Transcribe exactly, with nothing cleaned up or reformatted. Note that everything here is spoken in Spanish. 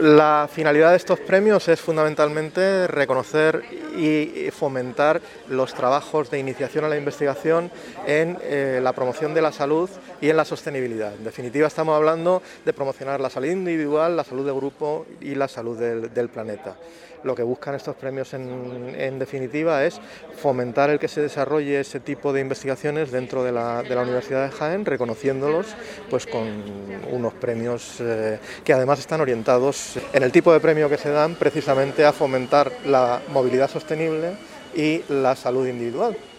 La finalidad de estos premios es fundamentalmente reconocer y fomentar los trabajos de iniciación a la investigación en eh, la promoción de la salud y en la sostenibilidad. En definitiva, estamos hablando de promocionar la salud individual, la salud de grupo y la salud del, del planeta. Lo que buscan estos premios en, en definitiva es fomentar el que se desarrolle ese tipo de investigaciones dentro de la, de la Universidad de Jaén, reconociéndolos pues con unos premios eh, que además están orientados en el tipo de premio que se dan precisamente a fomentar la movilidad sostenible y la salud individual.